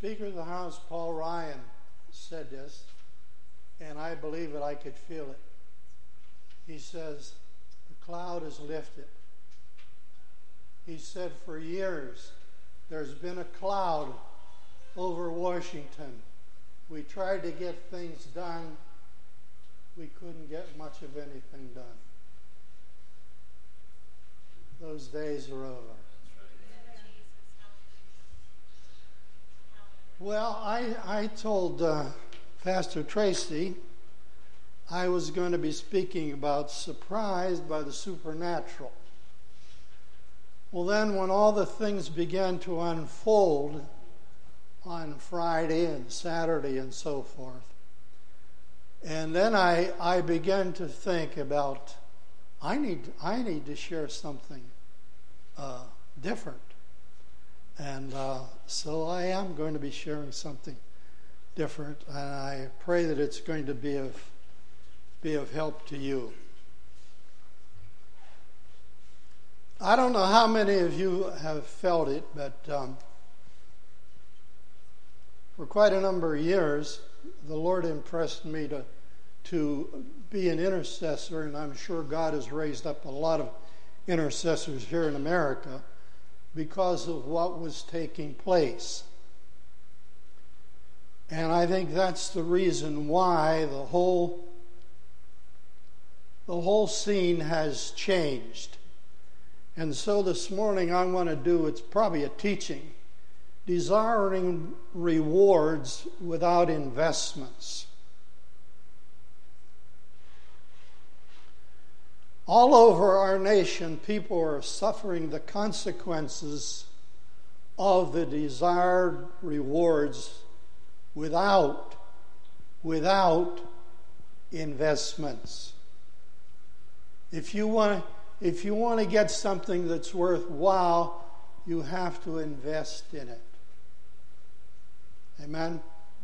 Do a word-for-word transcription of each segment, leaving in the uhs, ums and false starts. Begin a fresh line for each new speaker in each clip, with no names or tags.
Speaker of the House, Paul Ryan, said this, and I believe it, I could feel it. He says, the cloud is lifted. He said, for years, there's been a cloud over Washington. We tried to get things done. We couldn't get much of anything done. Those days are over. Well, I, I told uh, Pastor Tracy I was going to be speaking about surprised by the supernatural. Well, then when all the things began to unfold on Friday and Saturday and so forth, and then I, I began to think about, I need, I need to share something uh, different. And uh, so I am going to be sharing something different, and I pray that it's going to be of be of help to you. I don't know how many of you have felt it, but um, for quite a number of years, the Lord impressed me to to be an intercessor, and I'm sure God has raised up a lot of intercessors here in America because of what was taking place. And I think that's the reason why the whole the whole scene has changed. And so this morning I want to do, it's probably a teaching, desiring rewards without investments. All over our nation, people are suffering the consequences of the desired rewards without, without investments. If you want, if you want to get something that's worthwhile, you have to invest in it. Amen?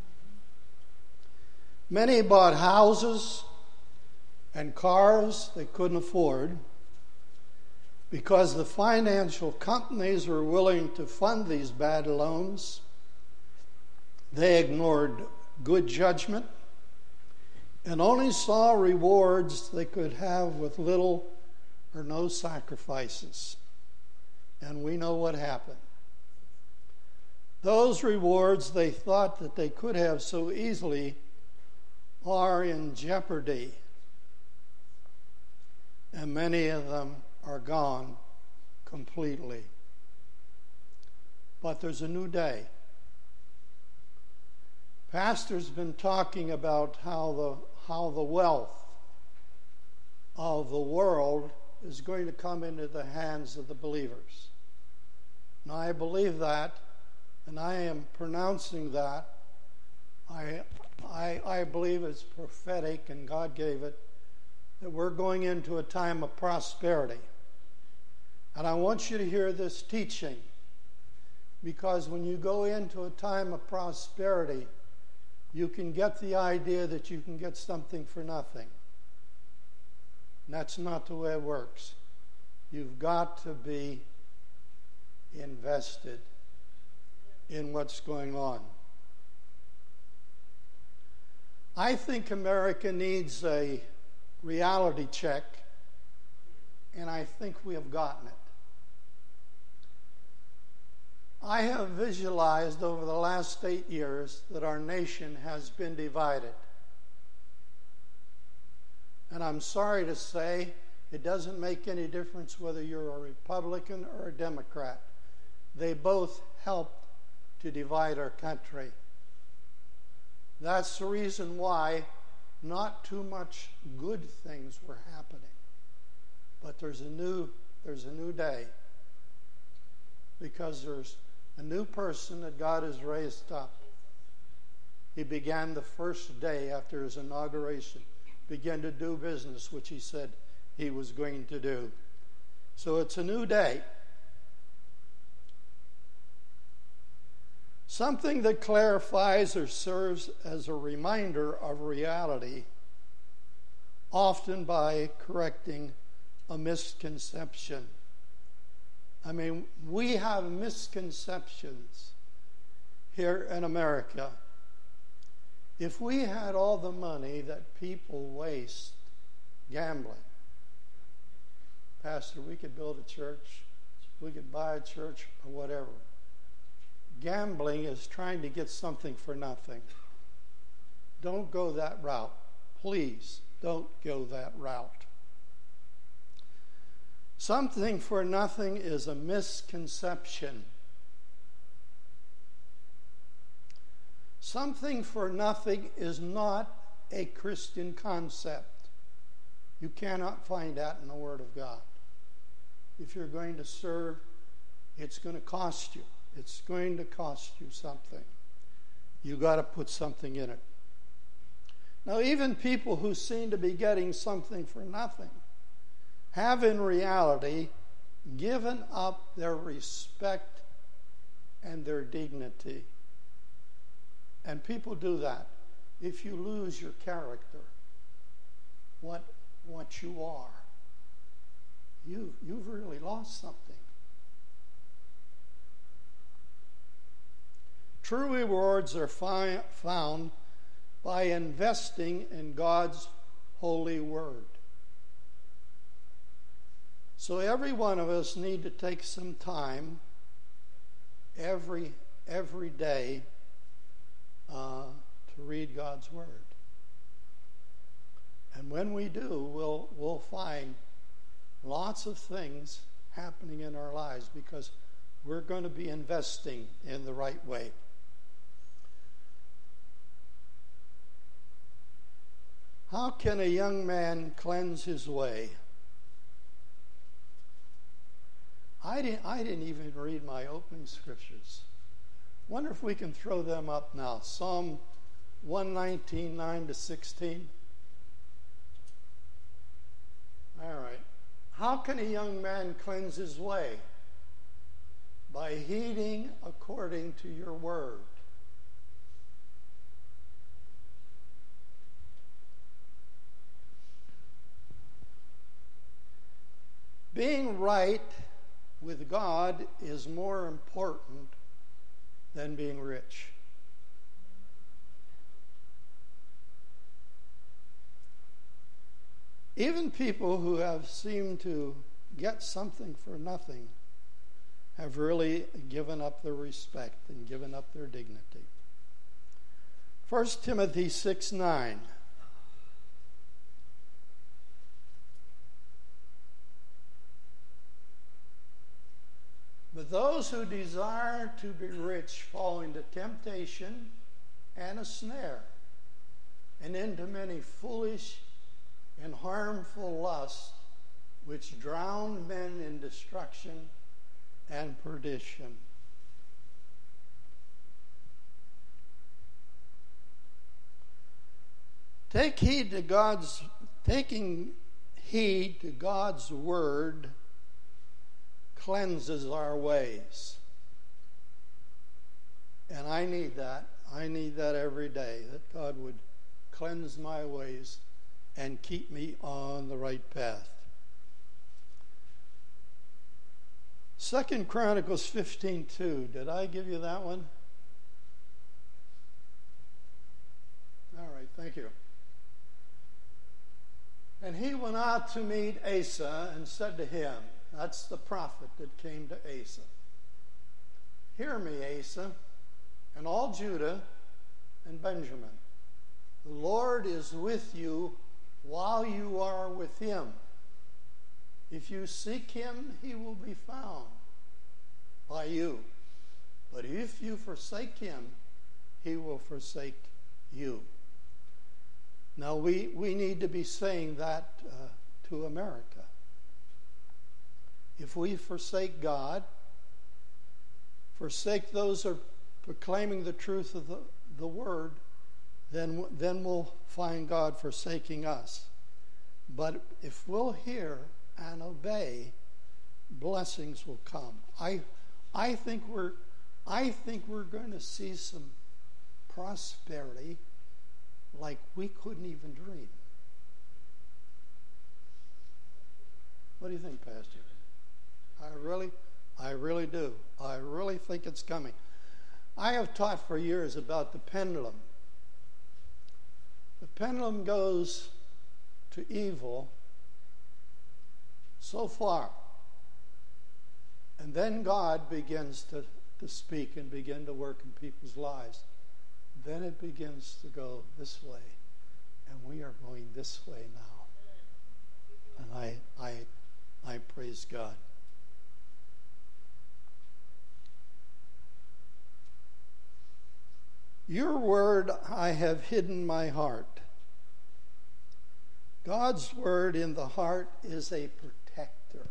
Many bought houses and cars they couldn't afford because the financial companies were willing to fund these bad loans. They ignored good judgment and only saw rewards they could have with little or no sacrifices. And we know what happened. Those rewards they thought that they could have so easily are in jeopardy. And many of them are gone completely. But there's a new day. Pastor's been talking about how the how the wealth of the world is going to come into the hands of the believers. And I believe that, and I am pronouncing that. I I I believe it's prophetic, and God gave it, that we're going into a time of prosperity. And I want you to hear this teaching, because when you go into a time of prosperity, you can get the idea that you can get something for nothing. And that's not the way it works. You've got to be invested in what's going on. I think America needs a reality check, and I think we have gotten it. I have visualized over the last eight years that our nation has been divided. And I'm sorry to say, it doesn't make any difference whether you're a Republican or a Democrat. They both helped to divide our country. That's the reason why not too much good things were happening. But there's a new, there's a new day. Because there's a new person that God has raised up. He began the first day after his inauguration, began to do business, which he said he was going to do. So it's a new day. Something that clarifies or serves as a reminder of reality, often by correcting a misconception. I mean, we have misconceptions here in America, if we had all the money that people waste gambling, Pastor, we could build a church, we could buy a church, or whatever. Gambling is trying to get something for nothing. Don't go that route. Please, don't go that route. Something for nothing is a misconception. Something for nothing is not a Christian concept. You cannot find that in the Word of God. If you're going to serve, it's going to cost you. It's going to cost you something. You got to put something in it. Now, even people who seem to be getting something for nothing have in reality given up their respect and their dignity. And people do that. If you lose your character, what what you are, you you've really lost something. True rewards are fi- found by investing in God's holy word. So every one of us need to take some time every every day uh, to read God's word. And when we do, we'll we'll find lots of things happening in our lives because we're going to be investing in the right way. How can a young man cleanse his way? I didn't, I didn't even read my opening scriptures. Wonder if we can throw them up now. Psalm one nineteen, nine to sixteen. All right. How can a young man cleanse his way? By heeding according to your word. Being right with God is more important than being rich. Even people who have seemed to get something for nothing have really given up their respect and given up their dignity. First Timothy six nine. But those who desire to be rich fall into temptation and a snare, and into many foolish and harmful lusts, which drown men in destruction and perdition. Take heed to God's, taking heed to God's word cleanses our ways. And I need that. I need that every day, that God would cleanse my ways and keep me on the right path. Second Chronicles fifteen two. Did I give you that one? All right, thank you. And he went out to meet Asa and said to him, that's the prophet that came to Asa. Hear me, Asa, and all Judah and Benjamin. The Lord is with you while you are with him. If you seek him, he will be found by you. But if you forsake him, he will forsake you. Now, we, we need to be saying that uh, to America. If we forsake God, forsake those who are proclaiming the truth of the, the word, then, then we'll find God forsaking us. But if we'll hear and obey, blessings will come. I, I think we're, I think we're going to see some prosperity like we couldn't even dream. What do you think, Pastor? I really, I really do. I really think it's coming. I have taught for years about the pendulum. The pendulum goes to evil so far. And then God begins to, to speak and begin to work in people's lives. Then it begins to go this way. And we are going this way now. And I I I praise God. Your word I have hidden my heart. God's word in the heart is a protector.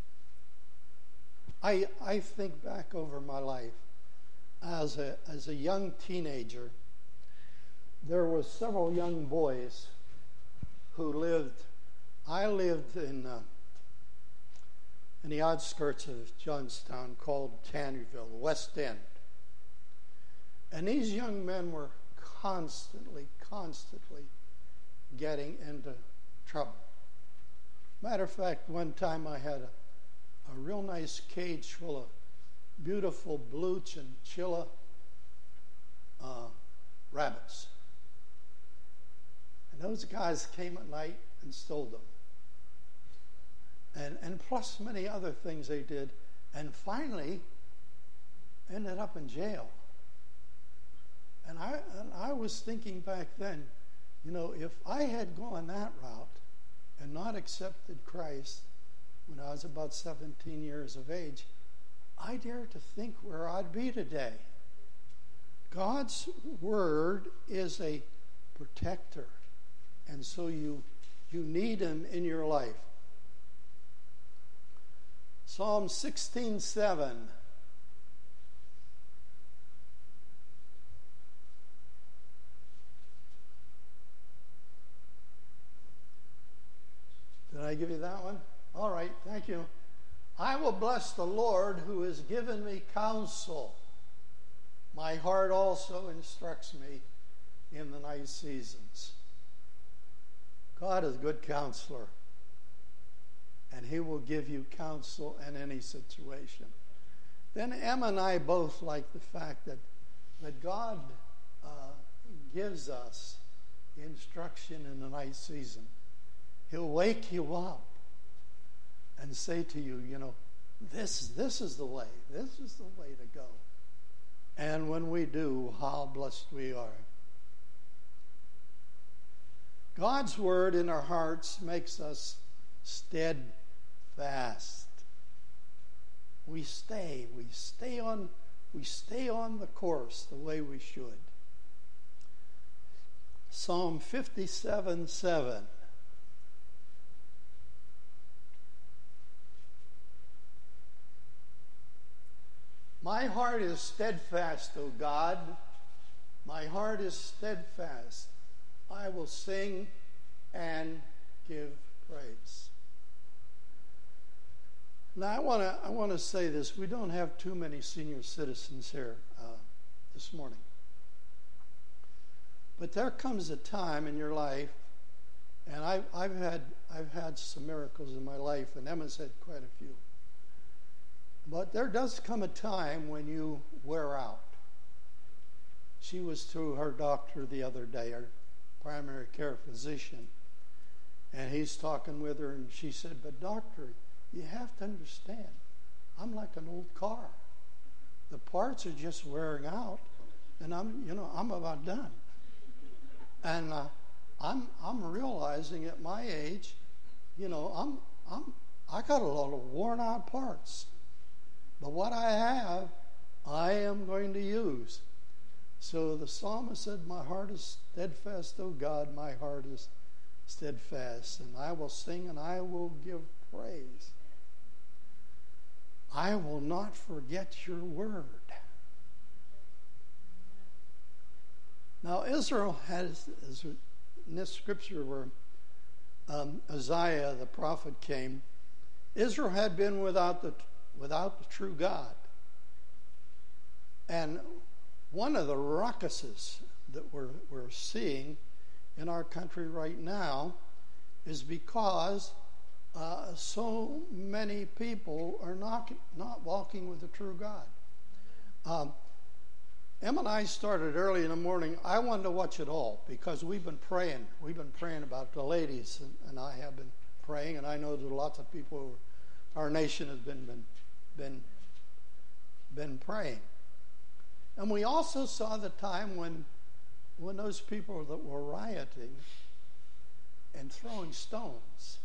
I I think back over my life as a as a young teenager. There were several young boys who lived. I lived in uh, in the outskirts of Johnstown called Tannerville, West End. And these young men were constantly, constantly getting into trouble. Matter of fact, one time I had a, a real nice cage full of beautiful blue chinchilla uh, rabbits. And those guys came at night and stole them. And, and plus many other things they did. And finally ended up in jail. And I, and I was thinking back then, you know, if I had gone that route and not accepted Christ when I was about seventeen years of age, I dare to think where I'd be today. God's word is a protector. And so you, you need him in your life. Psalm sixteen seven. Did I give you that one? All right, thank you. I will bless the Lord who has given me counsel. My heart also instructs me in the night seasons. God is a good counselor, and he will give you counsel in any situation. Then Em and I both like the fact that, that God uh, gives us instruction in the night season. He'll wake you up and say to you, you know, this, this is the way. This is the way to go. And when we do, how blessed we are. God's word in our hearts makes us steadfast. We stay, we stay on, we stay on the course the way we should. Psalm fifty-seven seven. My heart is steadfast, O God. My heart is steadfast. I will sing and give praise. Now, I want to I want to say this. We don't have too many senior citizens here uh, this morning. But there comes a time in your life, and I've, I've had I've had some miracles in my life, and Emma's had quite a few. But there does come a time when you wear out. She was to her doctor the other day, her primary care physician, and he's talking with her, and she said, "But doctor, you have to understand, I'm like an old car. The parts are just wearing out, and I'm, you know, I'm about done." And uh, I'm, I'm realizing at my age, you know, I'm, I'm, I got a lot of worn out parts. But what I have, I am going to use. So the psalmist said, my heart is steadfast, O God, my heart is steadfast. And I will sing and I will give praise. I will not forget your word. Now Israel has, in this scripture where um, Isaiah the prophet came, Israel had been without the without the true God. And one of the ruckuses that we're, we're seeing in our country right now is because uh, so many people are not, not walking with the true God. Um, Em and I started early in the morning. I wanted to watch it all because we've been praying. We've been praying about the ladies, and, and I have been praying, and I know that lots of people, our nation has been been been been praying. And we also saw the time when when those people that were rioting and throwing stones.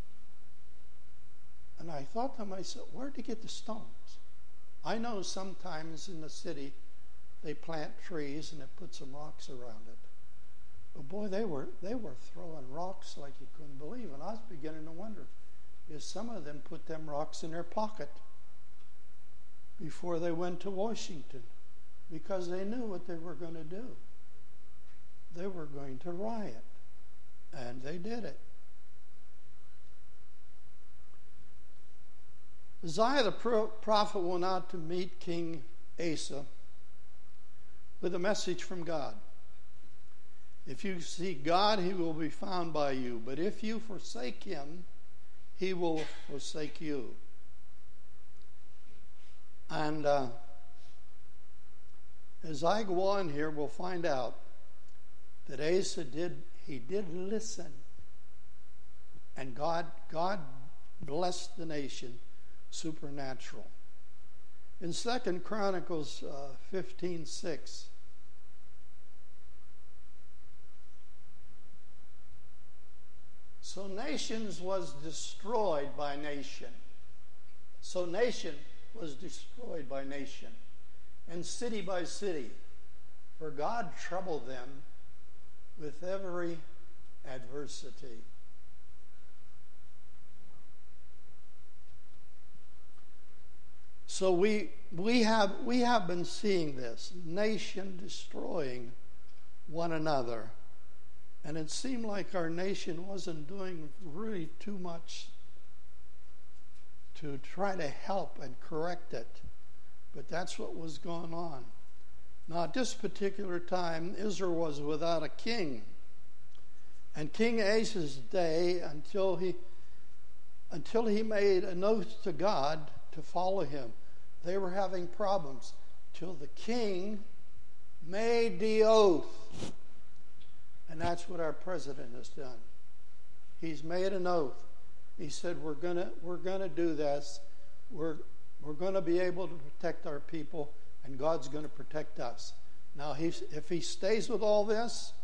And I thought to myself, where'd they get the stones? I know sometimes in the city they plant trees and they put some rocks around it. But boy, they were they were throwing rocks like you couldn't believe. And I was beginning to wonder if some of them put them rocks in their pocket before they went to Washington, because they knew what they were going to do. They were going to riot. And they did it. Isaiah the prophet went out to meet King Asa with a message from God. If you seek God, he will be found by you. But if you forsake him, he will forsake you. And uh, as I go on here, we'll find out that Asa did, he did listen. And God, God blessed the nation supernatural. In Second Chronicles uh, fifteen six, so nations was destroyed by nation. So nation was destroyed by nation, and city by city, for God troubled them with every adversity. So we we have we have been seeing this nation destroying one another, and it seemed like our nation wasn't doing really too much to try to help and correct it, but that's what was going on. Now at this particular time, Israel was without a king, and King Asa's day, until he until he made an oath to God to follow him, they were having problems till the king made the oath. And that's what our president has done. He's made an oath. He said, we're gonna we're gonna do this. We're we're gonna be able to protect our people, and God's gonna protect us. Now he's, if he stays with all this,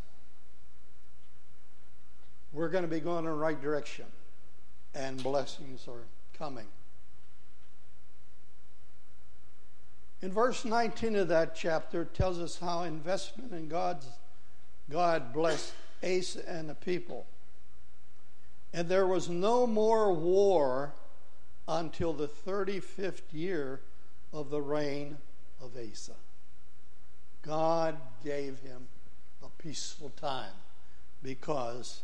we're gonna be going in the right direction, and blessings are coming. In verse nineteen of that chapter, it tells us how investment in God's God blessed Asa and the people. And there was no more war until the thirty-fifth year of the reign of Asa. God gave him a peaceful time because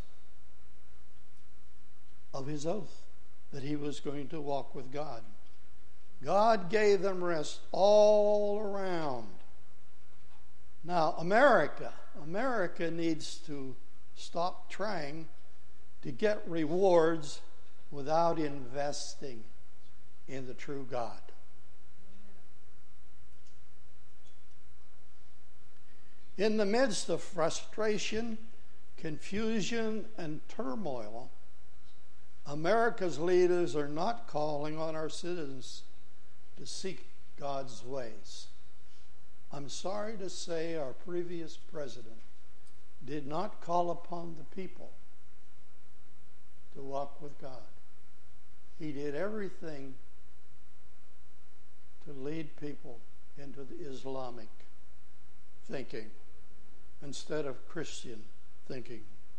of his oath that he was going to walk with God. God gave them rest all around. Now, America, America needs to stop trying to get rewards without investing in the true God. In the midst of frustration, confusion, and turmoil, America's leaders are not calling on our citizens to seek God's ways. I'm sorry to say our previous president did not call upon the people to walk with God. He did everything to lead people into the Islamic thinking instead of Christian thinking.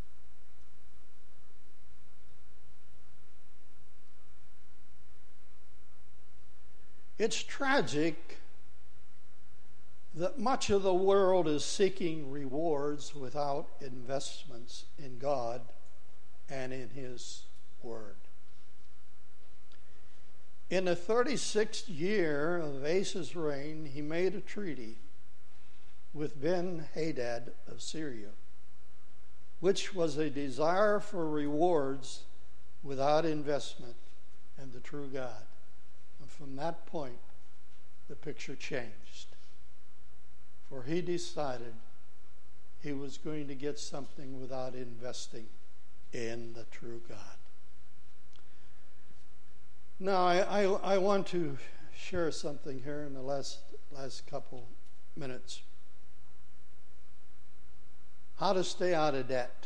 It's tragic that much of the world is seeking rewards without investments in God and in His Word. In the thirty-sixth year of Asa's reign, he made a treaty with Ben-Hadad of Syria, which was a desire for rewards without investment in the true God. And from that point, the picture changed. for he decided he was going to get something without investing in the true God. Now, I, I, I want to share something here in the last, last couple minutes. How to stay out of debt.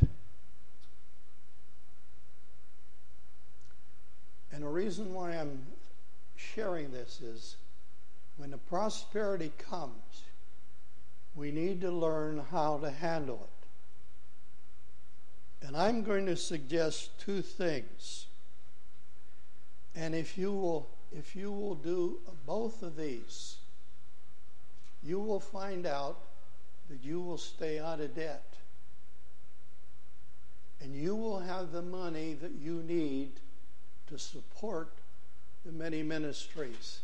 And the reason why I'm sharing this is when the prosperity comes, we need to learn how to handle it. And I'm going to suggest two things. And if you will, if you will do both of these, you will find out that you will stay out of debt. And you will have the money that you need to support the many ministries.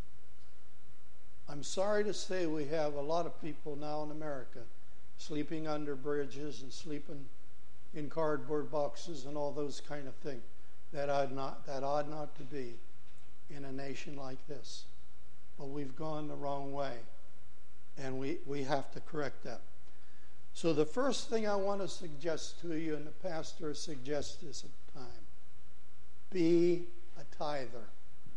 I'm sorry to say we have a lot of people now in America sleeping under bridges and sleeping in cardboard boxes and all those kind of things. That ought not, that ought not to be in a nation like this. But we've gone the wrong way, and we, we have to correct that. So the first thing I want to suggest to you, and the pastor suggests this at the time, be a tither.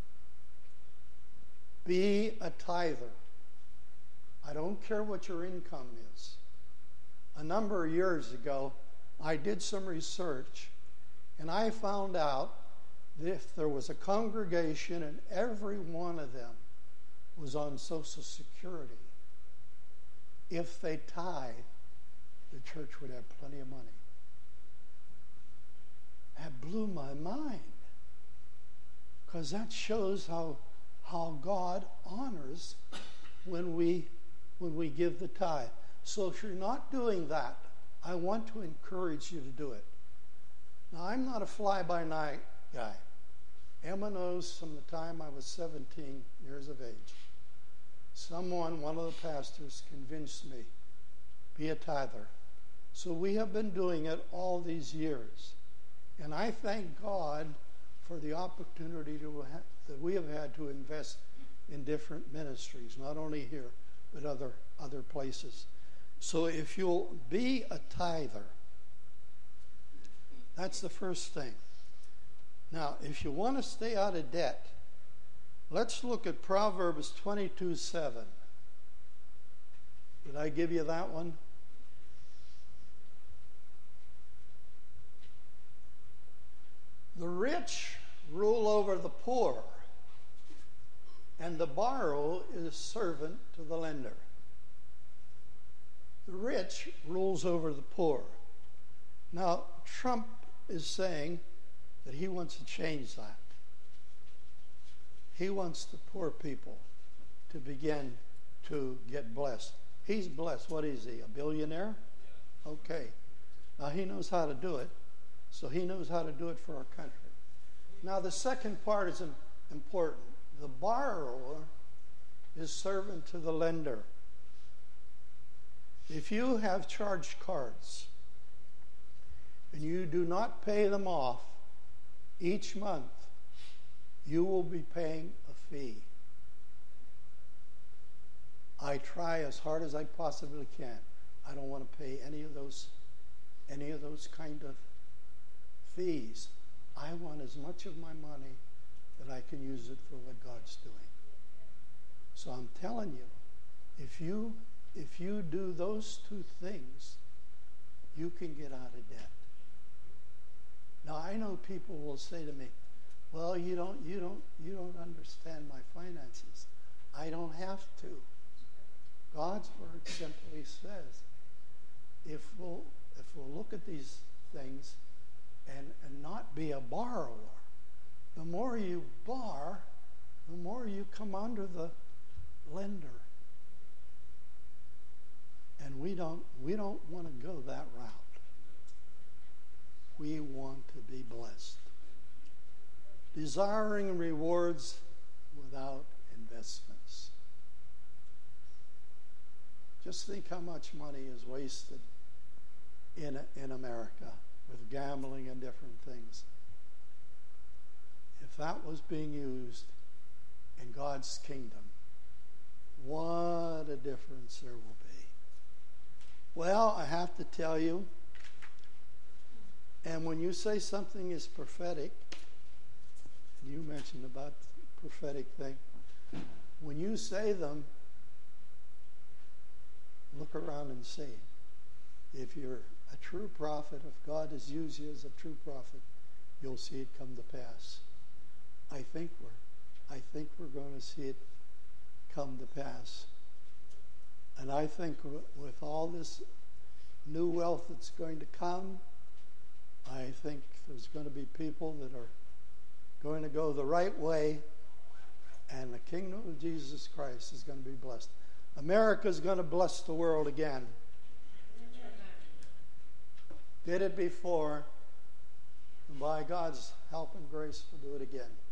Be a tither. I don't care what your income is. A number of years ago, I did some research, and I found out that if there was a congregation and every one of them was on Social Security, if they tithe, the church would have plenty of money. That blew my mind, because that shows how how God honors when we when we give the tithe. So if you're not doing that, I want to encourage you to do it. Now, I'm not a fly-by-night guy. Emma knows from the time I was seventeen years of age. Someone, one of the pastors, convinced me, be a tither. So we have been doing it all these years. And I thank God for the opportunity to ha- that we have had to invest in different ministries, not only here, but other, other places. So if you'll be a tither, that's the first thing. Now, if you want to stay out of debt, let's look at Proverbs twenty-two seven. Did I give you that one? The rich rule over the poor, and the borrower is servant to the lender. The rich rules over the poor. Now, Trump is saying that he wants to change that. He wants the poor people to begin to get blessed. He's blessed. What is he, a billionaire? Okay. Now, he knows how to do it, so he knows how to do it for our country. Now, the second part is important. The borrower is servant to the lender. If you have charge cards and you do not pay them off each month, you will be paying a fee. I try as hard as I possibly can. I don't want to pay any of those, any of those kind of fees. I want as much of my money that I can use it for what God's doing. So I'm telling you, if you if you do those two things, you can get out of debt. Now, I know people will say to me, well, you don't you don't you don't understand my finances. I don't have to. God's word simply says, if we'll if we'll look at these things and, and not be a borrower, the more you borrow, the more you come under the lender. And we don't we don't want to go that route. We want to be blessed. Desiring rewards without investments. Just think how much money is wasted in in America with gambling and different things. If that was being used in God's kingdom, what a difference there will be. Well, I have to tell you, and when you say something is prophetic, you mentioned about the prophetic thing, when you say them, look around and see. If you're a true prophet, if God has used you as a true prophet, you'll see it come to pass. I think we're, I think we're going to see it come to pass. And I think with all this new wealth that's going to come, I think there's going to be people that are going to go the right way, and the kingdom of Jesus Christ is going to be blessed. America is going to bless the world again. Did it before, and by God's help and grace, we'll do it again.